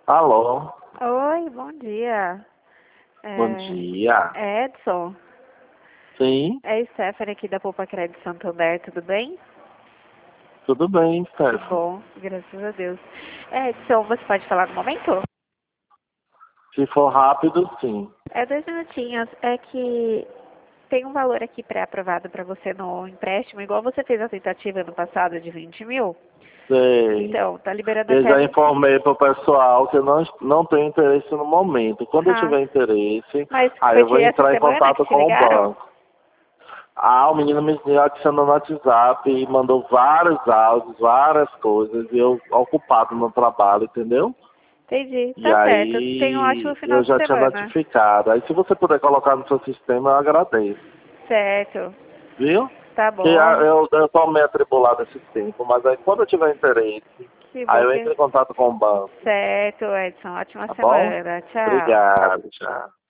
Alô, Oi, bom dia. bom dia. Edson, Sim, é Stephanie aqui da Poupa Crédito Santander, tudo bem? tudo bem, Que Stefan. bom, graças a Deus. Edson, você pode falar no momento? Se for rápido, sim. 2 minutinhos. É que tem um valor aqui pré-aprovado para você no empréstimo, igual você fez a tentativa no passado de 20 mil. Sei. Então, tá liberando Eu até já 20. informei para o pessoal que eu não tenho interesse no momento. Quando eu Ah, tiver interesse, mas aí foi eu vou essa entrar em semana que contato te com o ligaram? banco. O menino me adicionou no WhatsApp e mandou vários áudios, várias coisas, e eu ocupado no trabalho, entendeu? Entendi, E tá certo. Tenha um ótimo aí final eu de já tinha semana. notificado. Aí se você puder colocar no seu sistema, eu agradeço. Certo, Viu? tá Que bom. eu tô meio atribulado esse tempo, mas aí quando eu tiver interesse, Que aí bom eu que. entro em contato com o banco, Certo, Edson. Ótima tá bom? semana. Tchau. Obrigado, tchau.